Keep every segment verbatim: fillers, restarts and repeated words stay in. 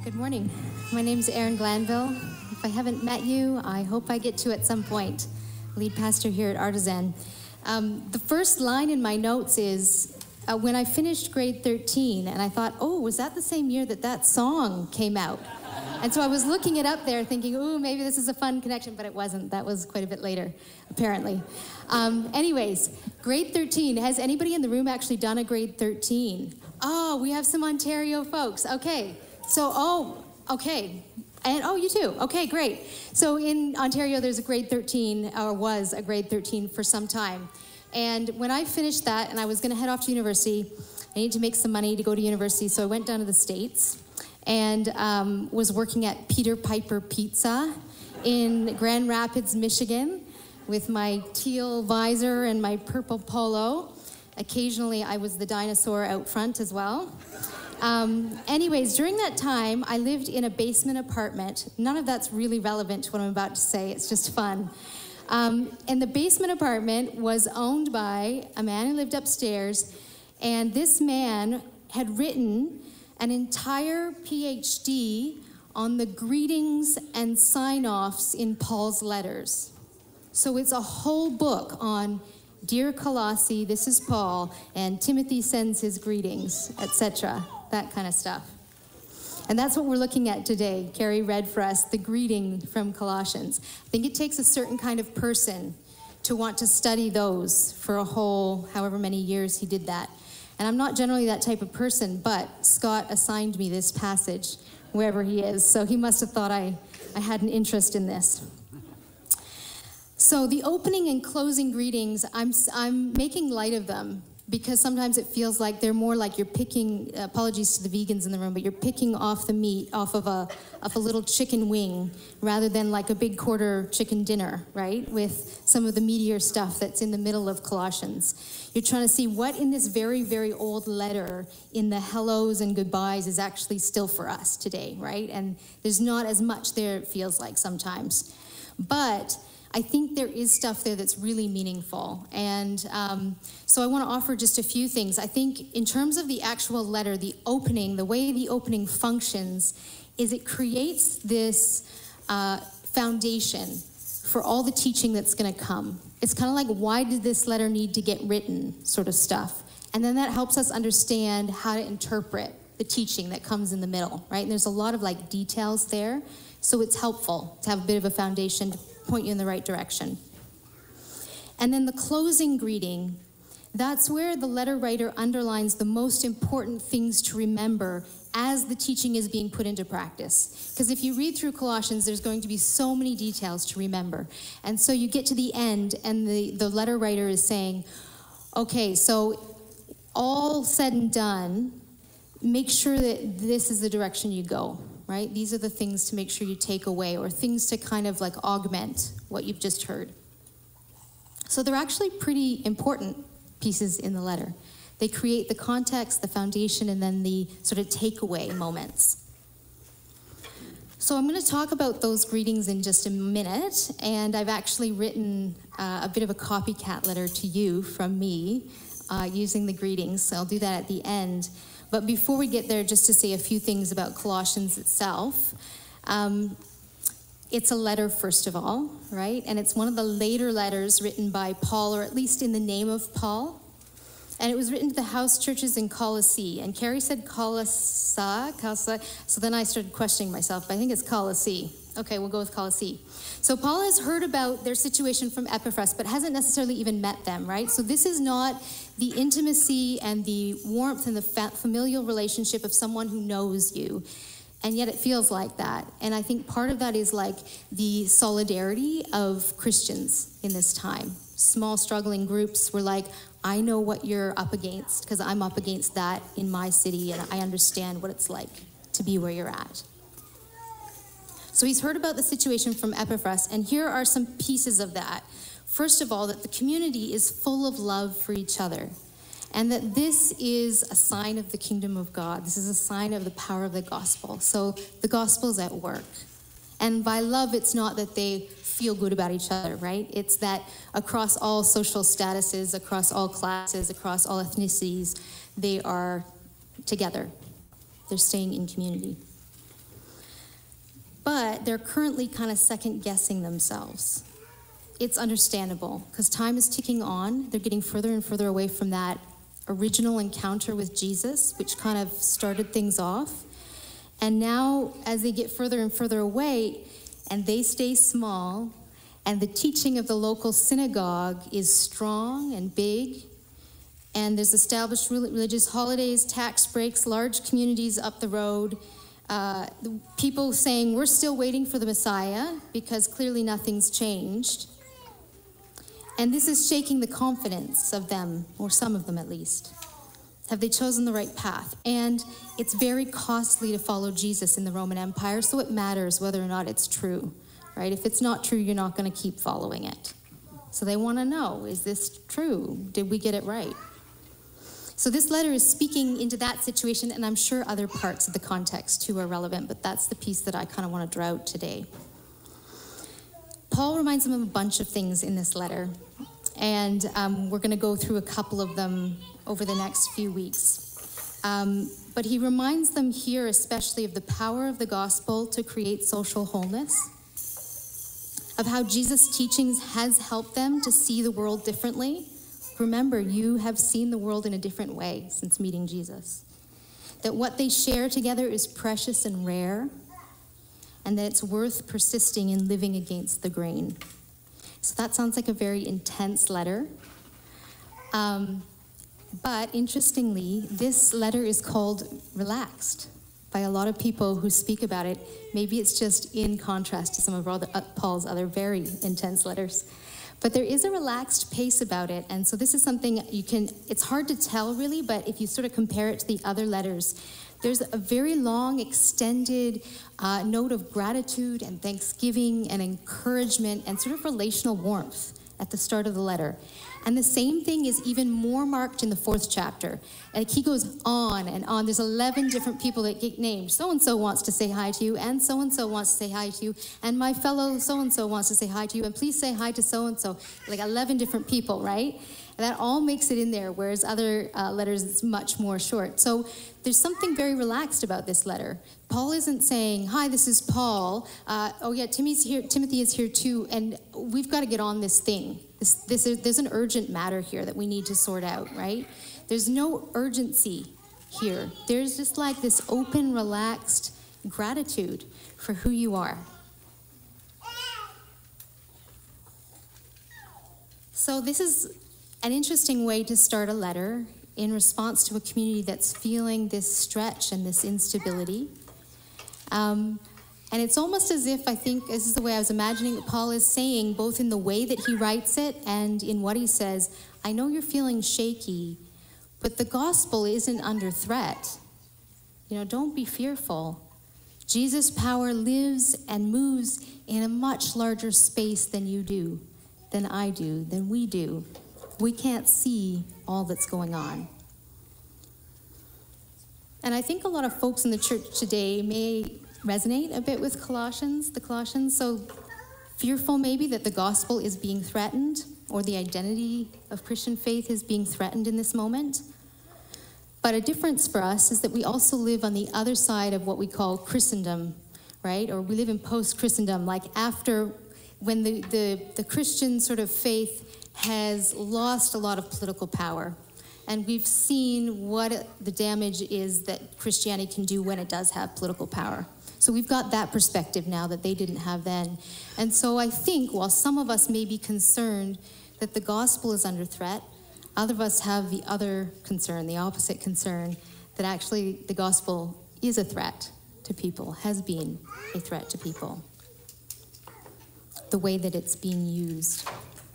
Good morning. My name is Erin Glanville. If I haven't met you, I hope I get to at some point. Lead pastor here at Artisan. Um, the first line in my notes is, uh, when I finished grade thirteen, and I thought, oh, was that the same year that that song came out? And so I was looking it up there thinking, ooh, maybe this is a fun connection, but it wasn't. That was quite a bit later, apparently. Um, anyways, grade thirteen. Has anybody in the room actually done a grade thirteen? Oh, we have some Ontario folks. Okay. So, oh, okay. And, oh, you too. Okay, great. So in Ontario, there's a grade thirteen, or was a grade thirteen for some time. And when I finished that, and I was going to head off to university, I needed to make some money to go to university, so I went down to the States and um, was working at Peter Piper Pizza in Grand Rapids, Michigan, with my teal visor and my purple polo. Occasionally, I was the dinosaur out front as well. Um, anyways, during that time, I lived in a basement apartment. None of that's really relevant to what I'm about to say. It's just fun. Um, and the basement apartment was owned by a man who lived upstairs, and this man had written an entire P H D on the greetings and sign-offs in Paul's letters. So it's a whole book on Dear Colossi, this is Paul, and Timothy sends his greetings, et cetera, that kind of stuff. And that's what we're looking at today. Carrie read for us the greeting from Colossians. I think it takes a certain kind of person to want to study those for a whole, however many years he did that. And I'm not generally that type of person, but Scott assigned me this passage, wherever he is, so he must have thought I, I had an interest in this. So the opening and closing greetings, I'm I'm making light of them because sometimes it feels like they're more like you're picking, apologies to the vegans in the room, but you're picking off the meat off of a of a little chicken wing rather than like a big quarter chicken dinner, right? With some of the meatier stuff that's in the middle of Colossians. You're trying to see what in this very, very old letter in the hellos and goodbyes is actually still for us today, right? And there's not as much there, it feels like sometimes. But I think there is stuff there that's really meaningful. And um, so I want to offer just a few things. I think in terms of the actual letter, the opening, the way the opening functions is it creates this uh, foundation for all the teaching that's going to come. It's kind of like, why did this letter need to get written sort of stuff? And then that helps us understand how to interpret the teaching that comes in the middle, right? And there's a lot of like details there. So it's helpful to have a bit of a foundation to point you in the right direction. And then the closing greeting, that's where the letter writer underlines the most important things to remember as the teaching is being put into practice. Because if you read through Colossians, there's going to be so many details to remember. And so you get to the end, and the, the letter writer is saying, okay, so all said and done, make sure that this is the direction you go. Right? These are the things to make sure you take away, or things to kind of like augment what you've just heard. So they're actually pretty important pieces in the letter. They create the context, the foundation, and then the sort of takeaway moments. So I'm going to talk about those greetings in just a minute, and I've actually written uh, a bit of a copycat letter to you from me uh, using the greetings, so I'll do that at the end. But before we get there, just to say a few things about Colossians itself. Um, it's a letter, first of all, right? And it's one of the later letters written by Paul, or at least in the name of Paul. And it was written to the house churches in Colossae. And Carrie said Colossae, Colossae. So then I started questioning myself. I think it's Colossae. Okay, we'll go with Colossae. So Paul has heard about their situation from Epaphras, but hasn't necessarily even met them, right? So this is not the intimacy and the warmth and the fa- familial relationship of someone who knows you. And yet it feels like that. And I think part of that is like the solidarity of Christians in this time. Small struggling groups were like, I know what you're up against because I'm up against that in my city, and I understand what it's like to be where you're at. So he's heard about the situation from Epaphras, and here are some pieces of that. First of all, that the community is full of love for each other, and that this is a sign of the kingdom of God. This is a sign of the power of the gospel. So the gospel is at work. And by love, it's not that they feel good about each other, right? It's that across all social statuses, across all classes, across all ethnicities, they are together. They're staying in community. but they're currently kind of second guessing themselves. It's understandable because time is ticking on. They're getting further and further away from that original encounter with Jesus, which kind of started things off. And now, as they get further and further away, and they stay small, and the teaching of the local synagogue is strong and big, and there's established religious holidays, tax breaks, large communities up the road, uh, people saying, we're still waiting for the Messiah because clearly nothing's changed. And this is shaking the confidence of them, or some of them at least. Have they chosen the right path? And it's very costly to follow Jesus in the Roman Empire, so it matters whether or not it's true, right? If it's not true, you're not going to keep following it. So they want to know, is this true? Did we get it right? So this letter is speaking into that situation, and I'm sure other parts of the context too are relevant, but that's the piece that I kind of want to draw out today. Paul reminds them of a bunch of things in this letter, and um, we're going to go through a couple of them over the next few weeks. Um, but he reminds them here especially of the power of the gospel to create social wholeness, of how Jesus' teachings has helped them to see the world differently. Remember, you have seen the world in a different way since meeting Jesus. That what they share together is precious and rare, and that it's worth persisting in living against the grain. So that sounds like a very intense letter. Um, but interestingly, this letter is called relaxed by a lot of people who speak about it. Maybe it's just in contrast to some of other, uh, Paul's other very intense letters. But there is a relaxed pace about it. And so this is something you can, it's hard to tell really, but if you sort of compare it to the other letters, there's a very long, extended uh, note of gratitude and thanksgiving and encouragement and sort of relational warmth at the start of the letter. And the same thing is even more marked in the fourth chapter. And he goes on and on. There's eleven different people that get named. So-and-so wants to say hi to you, and so-and-so wants to say hi to you, and my fellow so-and-so wants to say hi to you, and please say hi to so-and-so. Like eleven different people, right? And that all makes it in there, whereas other uh, letters, it's much more short. So there's something very relaxed about this letter. Paul isn't saying, hi, this is Paul. Uh, oh yeah, Timmy's here, Timothy is here too, and we've got to get on this thing. This, this is, there's an urgent matter here that we need to sort out, right? There's no urgency here. There's just like this open, relaxed gratitude for who you are. So this is an interesting way to start a letter in response to a community that's feeling this stretch and this instability. Um, and it's almost as if, I think, this is the way I was imagining it, Paul is saying, both in the way that he writes it and in what he says, I know you're feeling shaky, but the gospel isn't under threat. You know, don't be fearful. Jesus' power lives and moves in a much larger space than you do, than I do, than we do. We can't see all that's going on. And I think a lot of folks in the church today may resonate a bit with Colossians, the Colossians, so fearful maybe that the gospel is being threatened or the identity of Christian faith is being threatened in this moment. But a difference for us is that we also live on the other side of what we call Christendom, right? Or we live in post-Christendom, like after when the, the, the Christian sort of faith has lost a lot of political power. And we've seen what the damage is that Christianity can do when it does have political power. So we've got that perspective now that they didn't have then. And so I think while some of us may be concerned that the gospel is under threat, other of us have the other concern, the opposite concern, that actually the gospel is a threat to people, has been a threat to people, the way that it's being used.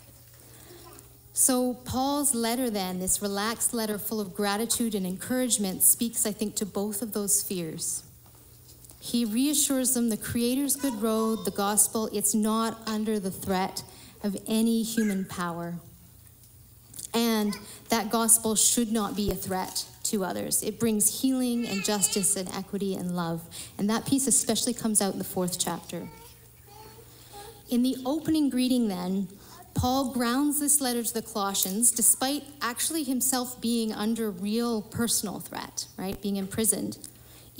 So Paul's letter then, this relaxed letter full of gratitude and encouragement, speaks, I think, to both of those fears. He reassures them the Creator's good road, the gospel, it's not under the threat of any human power. And that gospel should not be a threat to others. It brings healing and justice and equity and love. And that piece especially comes out in the fourth chapter. In the opening greeting then, Paul grounds this letter to the Colossians, despite actually himself being under real personal threat, right, being imprisoned,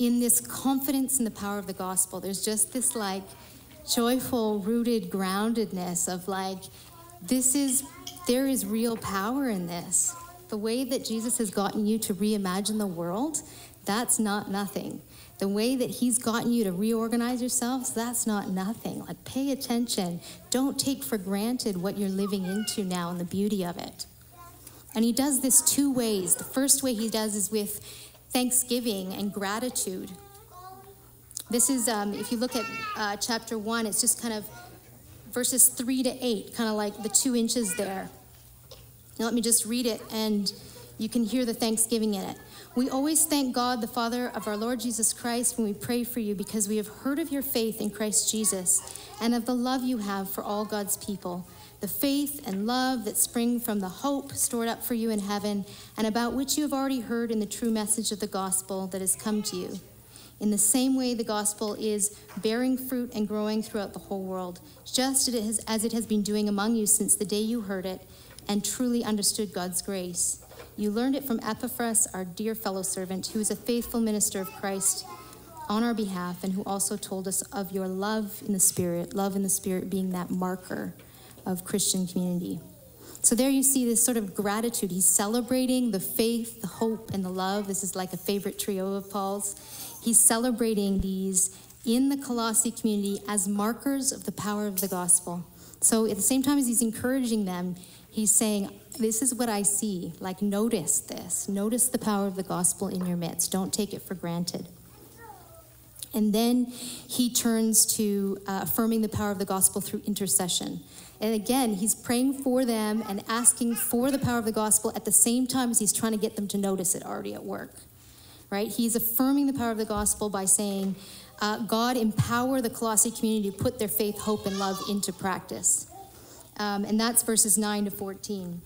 in this confidence in the power of the gospel. There's just this like joyful, rooted groundedness of like, this is, there is real power in this. The way that Jesus has gotten you to reimagine the world, that's not nothing. The way that he's gotten you to reorganize yourselves, that's not nothing. Like, pay attention. Don't take for granted what you're living into now and the beauty of it. And he does this two ways. The first way he does is with thanksgiving and gratitude. This is, um, if you look at uh, chapter one, it's just kind of verses three to eight, kind of like the two inches there. Now let me just read it, and you can hear the thanksgiving in it. We always thank God, the Father of our Lord Jesus Christ, when we pray for you, because we have heard of your faith in Christ Jesus and of the love you have for all God's people, the faith and love that spring from the hope stored up for you in heaven, and about which you have already heard in the true message of the gospel that has come to you. In the same way, the gospel is bearing fruit and growing throughout the whole world, just as it has, as it has been doing among you since the day you heard it and truly understood God's grace. You learned it from Epaphras, our dear fellow servant, who is a faithful minister of Christ on our behalf, and who also told us of your love in the Spirit, love in the Spirit being that marker of Christian community. So there you see this sort of gratitude. He's celebrating the faith, the hope, and the love. This is like a favorite trio of Paul's. He's celebrating these in the Colossae community as markers of the power of the gospel. So at the same time as he's encouraging them, he's saying, this is what I see. Like, notice this. Notice the power of the gospel in your midst. Don't take it for granted. And then he turns to uh, affirming the power of the gospel through intercession. And again, he's praying for them and asking for the power of the gospel at the same time as he's trying to get them to notice it already at work. Right? He's affirming the power of the gospel by saying, uh, God, empower the Colossae community to put their faith, hope, and love into practice. Um, and that's verses nine to fourteen.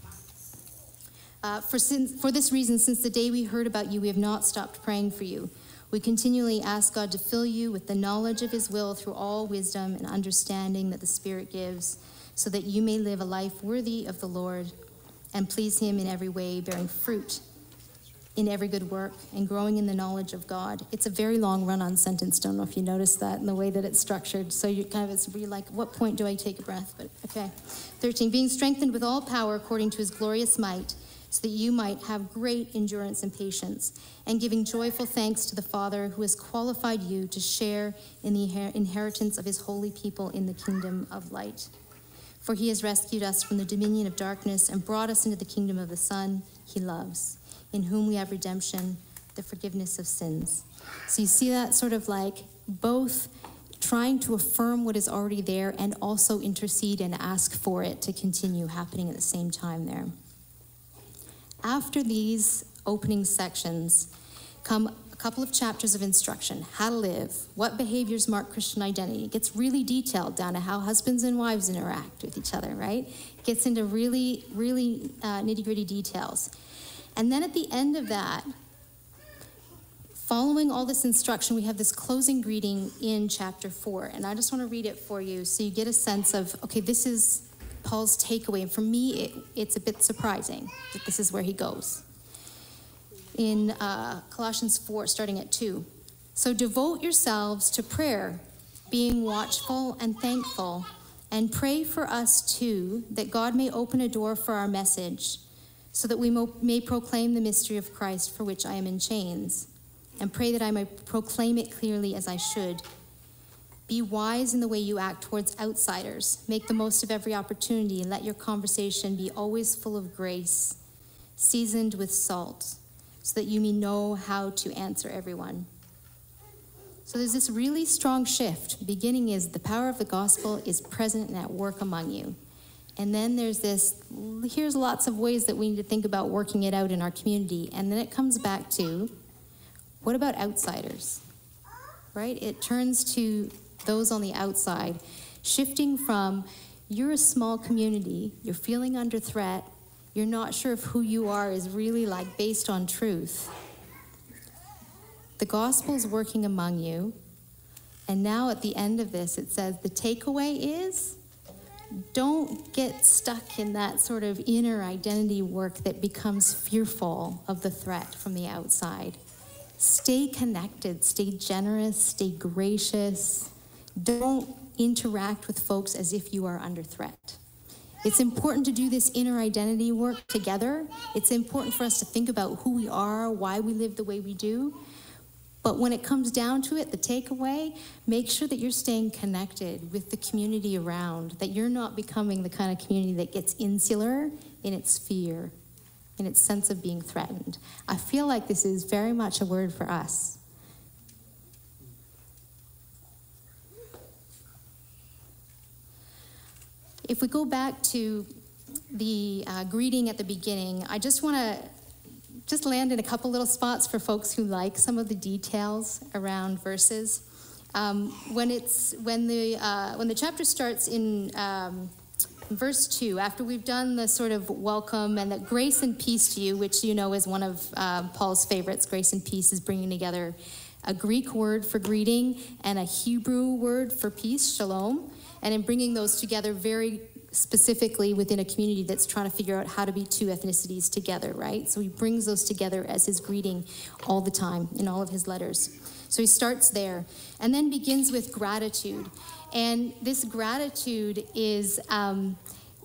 Uh, for, since, for this reason, since the day we heard about you, we have not stopped praying for you. We continually ask God to fill you with the knowledge of his will through all wisdom and understanding that the Spirit gives, so that you may live a life worthy of the Lord and please him in every way, bearing fruit in every good work and growing in the knowledge of God. It's a very long run-on sentence. Don't know if you noticed that in the way that it's structured. So you kind of, it's really like, what point do I take a breath? But okay. thirteen, being strengthened with all power according to his glorious might, so that you might have great endurance and patience, and giving joyful thanks to the Father who has qualified you to share in the inheritance of his holy people in the kingdom of light. For he has rescued us from the dominion of darkness and brought us into the kingdom of the Son he loves, in whom we have redemption, the forgiveness of sins. So you see that sort of like both trying to affirm what is already there and also intercede and ask for it to continue happening at the same time there. After these opening sections come a couple of chapters of instruction, how to live, what behaviors mark Christian identity. It gets really detailed down to how husbands and wives interact with each other, right? It gets into really, really uh, nitty-gritty details. And then at the end of that, following all this instruction, we have this closing greeting in chapter four. And I just want to read it for you so you get a sense of, okay, this is Paul's takeaway. And for me, it, it's a bit surprising that this is where he goes. In uh, Colossians four, starting at two. So devote yourselves to prayer, being watchful and thankful, and pray for us too, that God may open a door for our message, so that we mo- may proclaim the mystery of Christ, for which I am in chains, and pray that I may proclaim it clearly as I should. Be wise in the way you act towards outsiders. Make the most of every opportunity, and let your conversation be always full of grace, seasoned with salt, so that you may know how to answer everyone. So there's this really strong shift. The beginning is the power of the gospel is present and at work among you. And then there's this, here's lots of ways that we need to think about working it out in our community. And then it comes back to, what about outsiders? Right? It turns to those on the outside, shifting from, you're a small community, you're feeling under threat, you're not sure if who you are is really like based on truth. The gospel's working among you. And now at the end of this, it says the takeaway is, don't get stuck in that sort of inner identity work that becomes fearful of the threat from the outside. Stay connected, stay generous, stay gracious. Don't interact with folks as if you are under threat. It's important to do this inner identity work together. It's important for us to think about who we are, why we live the way we do. But when it comes down to it, the takeaway, make sure that you're staying connected with the community around, that you're not becoming the kind of community that gets insular in its fear, in its sense of being threatened. I feel like this is very much a word for us. If we go back to the uh, greeting at the beginning, I just want to just land in a couple little spots for folks who like some of the details around verses. Um, when it's when the uh, when the chapter starts in um, verse two, after we've done the sort of welcome and the grace and peace to you, which you know is one of uh, Paul's favorites. Grace and peace is bringing together a Greek word for greeting and a Hebrew word for peace, shalom. And in bringing those together very specifically within a community that's trying to figure out how to be two ethnicities together, right? So he brings those together as his greeting all the time in all of his letters. So he starts there and then begins with gratitude. And this gratitude is, um,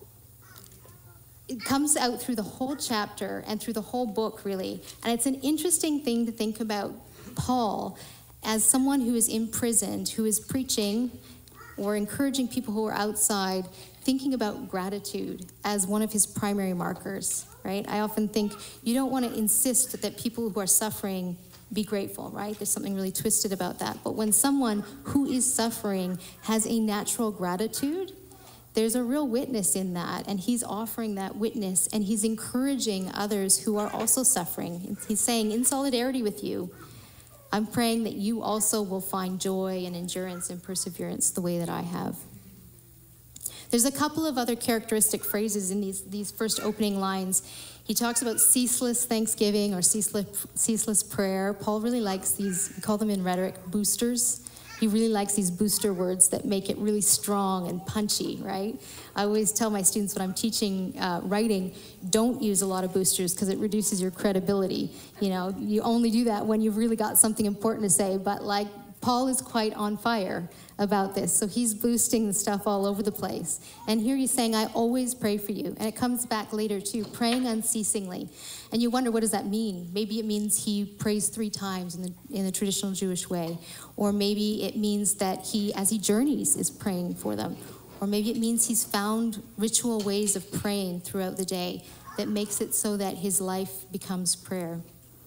it comes out through the whole chapter and through the whole book, really. And it's an interesting thing to think about Paul as someone who is imprisoned, who is preaching or encouraging people who are outside, thinking about gratitude as one of his primary markers, right? I often think you don't want to insist that people who are suffering be grateful, right? There's something really twisted about that. But when someone who is suffering has a natural gratitude, there's a real witness in that, and he's offering that witness, and he's encouraging others who are also suffering. He's saying, in solidarity with you, I'm praying that you also will find joy and endurance and perseverance the way that I have. There's a couple of other characteristic phrases in these, these first opening lines. He talks about ceaseless thanksgiving or ceaseless, ceaseless prayer. Paul really likes these, we call them in rhetoric, boosters. He really likes these booster words that make it really strong and punchy, right? I always tell my students when I'm teaching uh, writing, don't use a lot of boosters because it reduces your credibility. You know, you only do that when you've really got something important to say, but like Paul is quite on fire about this. So he's boosting the stuff all over the place. And here he's saying, I always pray for you. And it comes back later too, praying unceasingly. And you wonder, what does that mean? Maybe it means he prays three times in the, in the traditional Jewish way. Or maybe it means that he, as he journeys, is praying for them. Or maybe it means he's found ritual ways of praying throughout the day that makes it so that his life becomes prayer.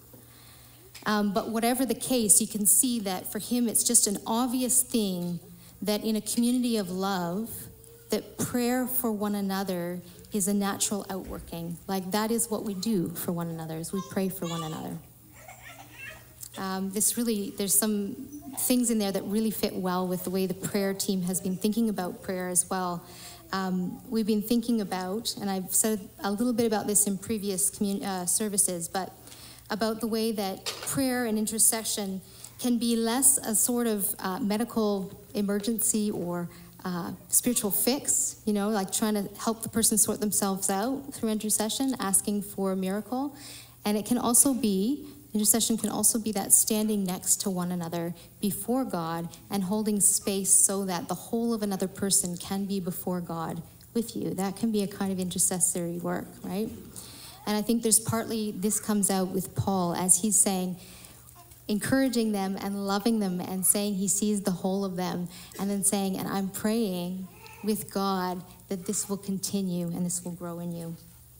Um, but whatever the case, you can see that for him, it's just an obvious thing that in a community of love, that prayer for one another is a natural outworking. Like that is what we do for one another, is we pray for one another. Um, this really, there's some things in there that really fit well with the way the prayer team has been thinking about prayer as well. Um, we've been thinking about, and I've said a little bit about this in previous commun- uh, services, but about the way that prayer and intercession can be less a sort of uh, medical emergency or uh, spiritual fix, you know, like trying to help the person sort themselves out through intercession, asking for a miracle. And it can also be, intercession can also be that standing next to one another before God and holding space so that the whole of another person can be before God with you. That can be a kind of intercessory work, right? And I think there's partly, this comes out with Paul as he's saying, encouraging them and loving them and saying he sees the whole of them, and then saying, and I'm praying with God that this will continue and this will grow in you.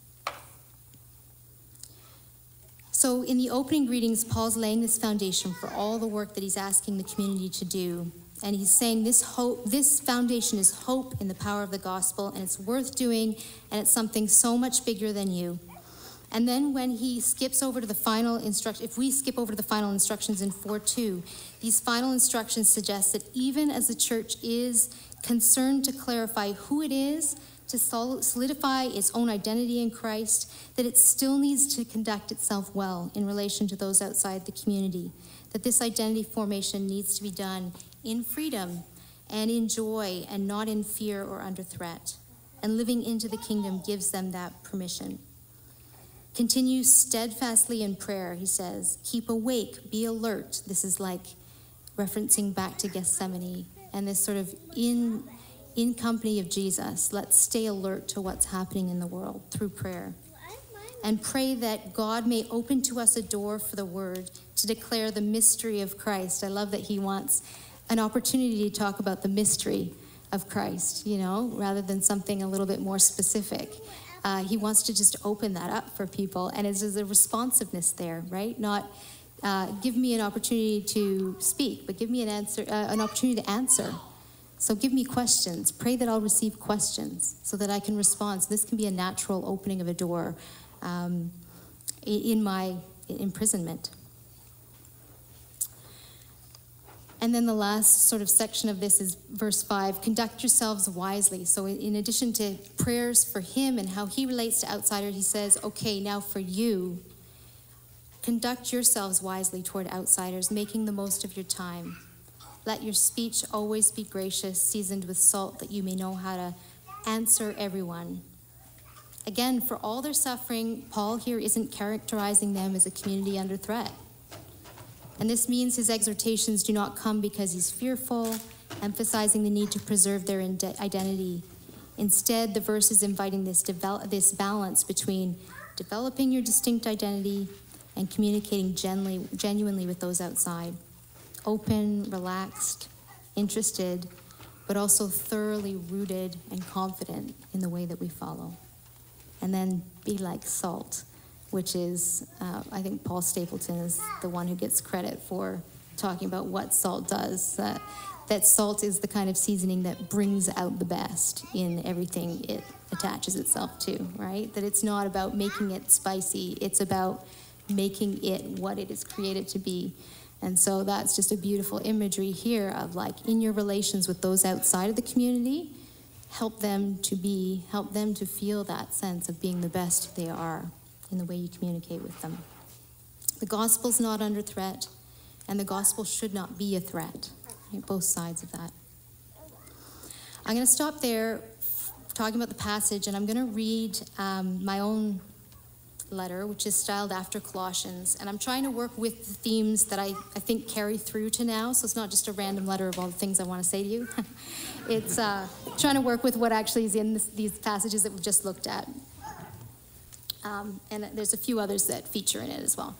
So in the opening greetings, Paul's laying this foundation for all the work that he's asking the community to do. And he's saying this hope, this foundation is hope in the power of the gospel, and it's worth doing, and it's something so much bigger than you. And then when he skips over to the final instruction, if we skip over to the final instructions in four two, these final instructions suggest that even as the church is concerned to clarify who it is, to solidify its own identity in Christ, that it still needs to conduct itself well in relation to those outside the community, that this identity formation needs to be done in freedom and in joy and not in fear or under threat. And living into the kingdom gives them that permission. Continue steadfastly in prayer, he says. Keep awake, be alert. This is like referencing back to Gethsemane and this sort of in, in company of Jesus. Let's stay alert to what's happening in the world through prayer. And pray that God may open to us a door for the word to declare the mystery of Christ. I love that he wants an opportunity to talk about the mystery of Christ, you know, rather than something a little bit more specific. Uh, he wants to just open that up for people. And it's a responsiveness there, right? Not uh, give me an opportunity to speak, but give me an answer, uh, an opportunity to answer. So give me questions. Pray that I'll receive questions so that I can respond. So this can be a natural opening of a door um, in my imprisonment. And then the last sort of section of this is verse five, conduct yourselves wisely. So in addition to prayers for him and how he relates to outsiders, he says, okay, now for you, conduct yourselves wisely toward outsiders, making the most of your time. Let your speech always be gracious, seasoned with salt, that you may know how to answer everyone. Again, for all their suffering, Paul here isn't characterizing them as a community under threat. And this means his exhortations do not come because he's fearful, emphasizing the need to preserve their identity. Instead, the verse is inviting this, develop, this balance between developing your distinct identity and communicating genu- genuinely with those outside. Open, relaxed, interested, but also thoroughly rooted and confident in the way that we follow. And then be like salt, which is, uh, I think Paul Stapleton is the one who gets credit for talking about what salt does. Uh, that salt is the kind of seasoning that brings out the best in everything it attaches itself to, right? That it's not about making it spicy, it's about making it what it is created to be. And so that's just a beautiful imagery here of like in your relations with those outside of the community, help them to be, help them to feel that sense of being the best they are in the way you communicate with them. The gospel's not under threat, and the gospel should not be a threat. Right? Both sides of that. I'm going to stop there talking about the passage, and I'm going to read um, my own letter, which is styled after Colossians. And I'm trying to work with the themes that I, I think carry through to now, so it's not just a random letter of all the things I want to say to you. It's uh, trying to work with what actually is in this, these passages that we've just looked at. Um, and there's a few others that feature in it as well.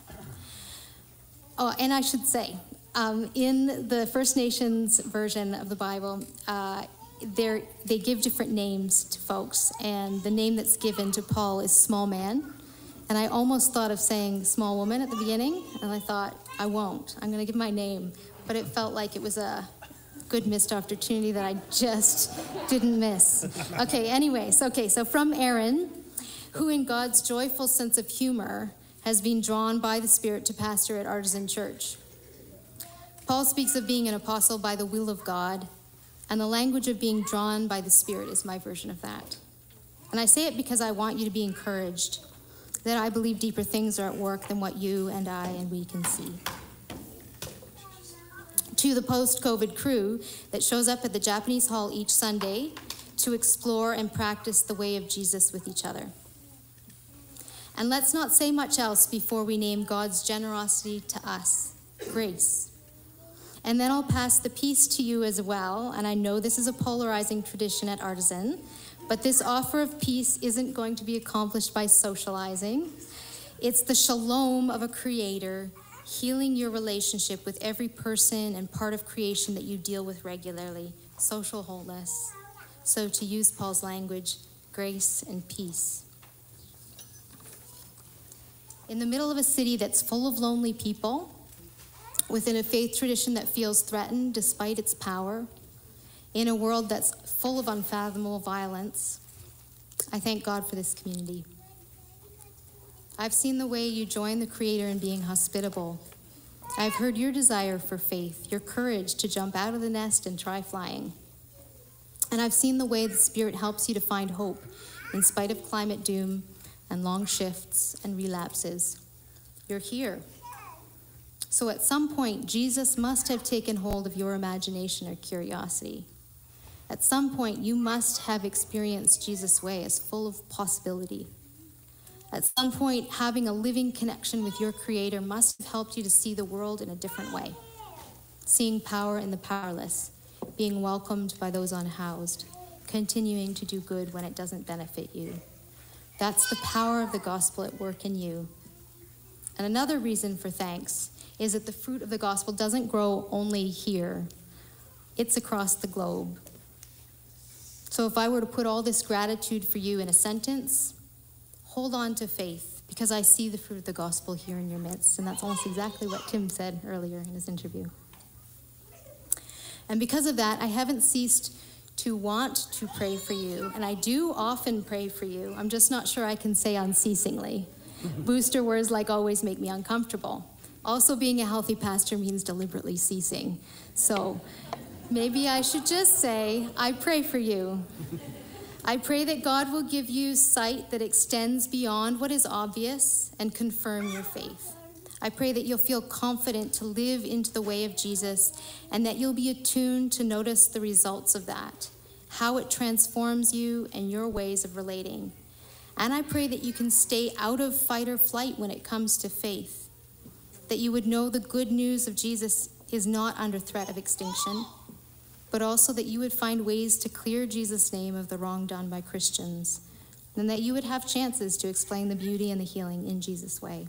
Oh, and I should say, um, in the First Nations version of the Bible, uh, they give different names to folks, and the name that's given to Paul is small man. And I almost thought of saying small woman at the beginning, and I thought, I won't. I'm going to give my name. But it felt like it was a good missed opportunity that I just didn't miss. Okay, anyways, okay, so from Aaron, who in God's joyful sense of humor has been drawn by the Spirit to pastor at Artisan Church. Paul speaks of being an apostle by the will of God, and the language of being drawn by the Spirit is my version of that. And I say it because I want you to be encouraged that I believe deeper things are at work than what you and I and we can see. To the post-COVID crew that shows up at the Japanese Hall each Sunday to explore and practice the way of Jesus with each other. And let's not say much else before we name God's generosity to us, grace. And then I'll pass the peace to you as well. And I know this is a polarizing tradition at Artisan, but this offer of peace isn't going to be accomplished by socializing. It's the shalom of a creator healing your relationship with every person and part of creation that you deal with regularly, social wholeness. So to use Paul's language, grace and peace. In the middle of a city that's full of lonely people, within a faith tradition that feels threatened despite its power, in a world that's full of unfathomable violence, I thank God for this community. I've seen the way you join the Creator in being hospitable. I've heard your desire for faith, your courage to jump out of the nest and try flying. And I've seen the way the Spirit helps you to find hope in spite of climate doom and long shifts and relapses. You're here. So at some point, Jesus must have taken hold of your imagination or curiosity. At some point, you must have experienced Jesus' way as full of possibility. At some point, having a living connection with your Creator must have helped you to see the world in a different way. Seeing power in the powerless, being welcomed by those unhoused, continuing to do good when it doesn't benefit you. That's the power of the gospel at work in you. And another reason for thanks is that the fruit of the gospel doesn't grow only here. It's across the globe. So if I were to put all this gratitude for you in a sentence, hold on to faith, because I see the fruit of the gospel here in your midst. And that's almost exactly what Tim said earlier in his interview. And because of that, I haven't ceased to want to pray for you. And I do often pray for you. I'm just not sure I can say unceasingly. Booster words like always make me uncomfortable. Also, being a healthy pastor means deliberately ceasing. So maybe I should just say, I pray for you. I pray that God will give you sight that extends beyond what is obvious and confirm your faith. I pray that you'll feel confident to live into the way of Jesus, and that you'll be attuned to notice the results of that, how it transforms you and your ways of relating. And I pray that you can stay out of fight or flight when it comes to faith, that you would know the good news of Jesus is not under threat of extinction, but also that you would find ways to clear Jesus' name of the wrong done by Christians, and that you would have chances to explain the beauty and the healing in Jesus' way.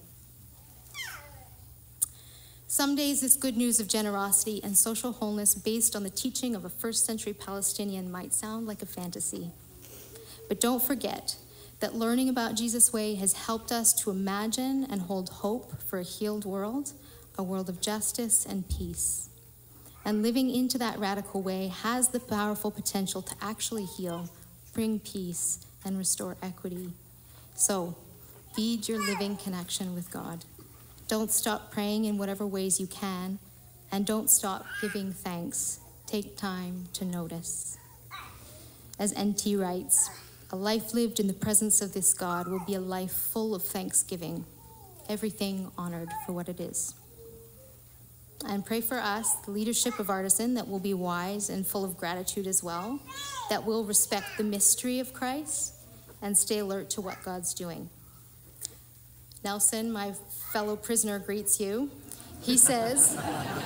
Some days this good news of generosity and social wholeness based on the teaching of a first century Palestinian might sound like a fantasy. But don't forget that learning about Jesus' way has helped us to imagine and hold hope for a healed world, a world of justice and peace. And living into that radical way has the powerful potential to actually heal, bring peace, and restore equity. So, feed your living connection with God. Don't stop praying in whatever ways you can, and don't stop giving thanks. Take time to notice. As N T writes, a life lived in the presence of this God will be a life full of thanksgiving, everything honored for what it is. And pray for us, the leadership of Artisan, that will be wise and full of gratitude as well, that will respect the mystery of Christ and stay alert to what God's doing. Nelson, my fellow prisoner, greets you. He says,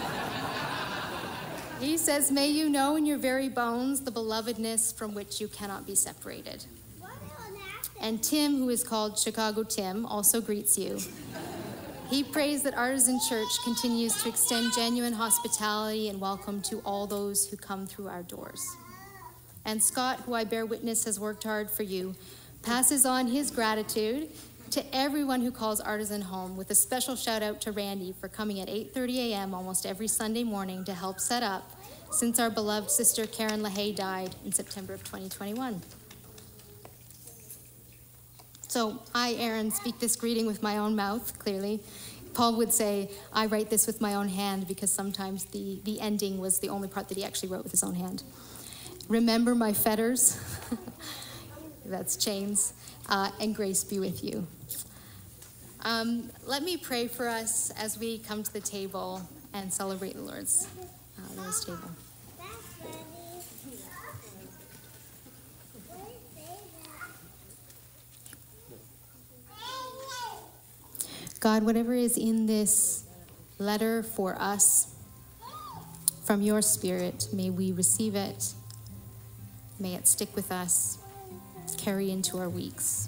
he says, may you know in your very bones the belovedness from which you cannot be separated. And Tim, who is called Chicago Tim, also greets you. He prays that Artisan Church continues to extend genuine hospitality and welcome to all those who come through our doors. And Scott, who I bear witness has worked hard for you, passes on his gratitude to everyone who calls Artisan home, with a special shout out to Randy for coming at eight thirty a.m. almost every Sunday morning to help set up, since our beloved sister Karen LaHaye died in September of twenty twenty-one. So I, Aaron, speak this greeting with my own mouth, clearly. Paul would say, I write this with my own hand, because sometimes the, the ending was the only part that he actually wrote with his own hand. Remember my fetters. That's chains. Uh, and grace be with you. Um, let me pray for us as we come to the table and celebrate the Lord's, uh, Lord's table. God, whatever is in this letter for us from your Spirit, may we receive it. May it stick with us, carry into our weeks.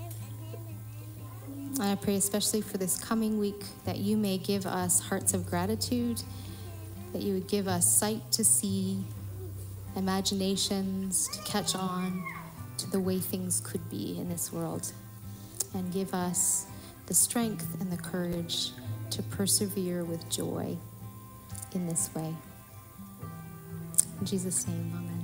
And I pray especially for this coming week that you may give us hearts of gratitude, that you would give us sight to see, imaginations to catch on to the way things could be in this world, and give us the strength and the courage to persevere with joy in this way. In Jesus' name, amen.